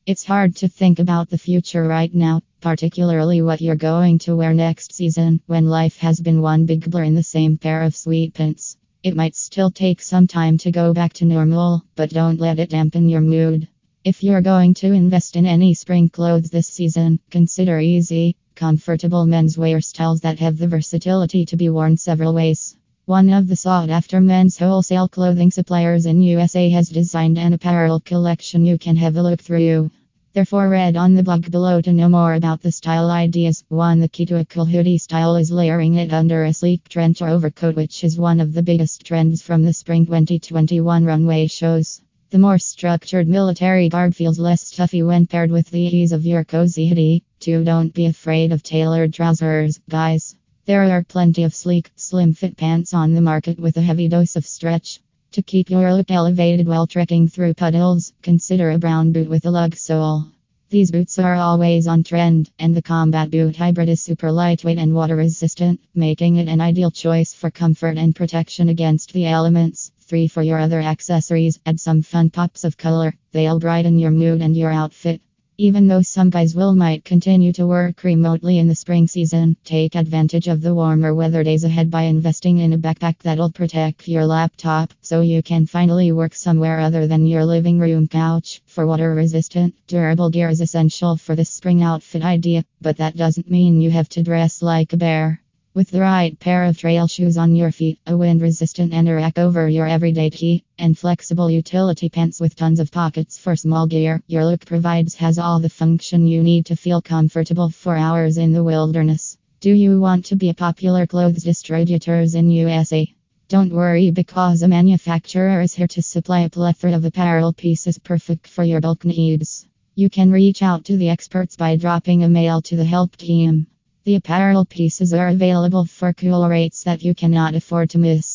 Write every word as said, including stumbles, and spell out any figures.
It's hard to think about the future right now, particularly what you're going to wear next season, when life has been one big blur in the same pair of sweatpants. It might still take some time to go back to normal, but don't let it dampen your mood. If you're going to invest in any spring clothes this season, consider easy, comfortable menswear styles that have the versatility to be worn several ways. One of the sought-after men's wholesale clothing suppliers in U S A has designed an apparel collection you can have a look through. Therefore, read on the blog below to know more about the style ideas. one The key to a cool hoodie style is layering it under a sleek trench or overcoat, which is one of the biggest trends from the spring twenty twenty-one runway shows. The more structured military garb feels less stuffy when paired with the ease of your cozy hoodie. two Don't be afraid of tailored trousers, guys. There are plenty of sleek, slim-fit pants on the market with a heavy dose of stretch. To keep your look elevated while trekking through puddles, consider a brown boot with a lug sole. These boots are always on trend, and the Combat Boot Hybrid is super lightweight and water resistant, making it an ideal choice for comfort and protection against the elements. three For your other accessories, add some fun pops of color. They'll brighten your mood and your outfit. Even though some guys will might continue to work remotely in the spring season, take advantage of the warmer weather days ahead by investing in a backpack that'll protect your laptop so you can finally work somewhere other than your living room couch. For water-resistant, durable gear is essential for this spring outfit idea, but that doesn't mean you have to dress like a bear. With the right pair of trail shoes on your feet, a wind-resistant anorak over your everyday tee, and flexible utility pants with tons of pockets for small gear, your look provides has all the function you need to feel comfortable for hours in the wilderness. Do you want to be a popular clothes distributors in U S A? Don't worry, because a manufacturer is here to supply a plethora of apparel pieces perfect for your bulk needs. You can reach out to the experts by dropping a mail to the help team. The apparel pieces are available for cool rates that you cannot afford to miss.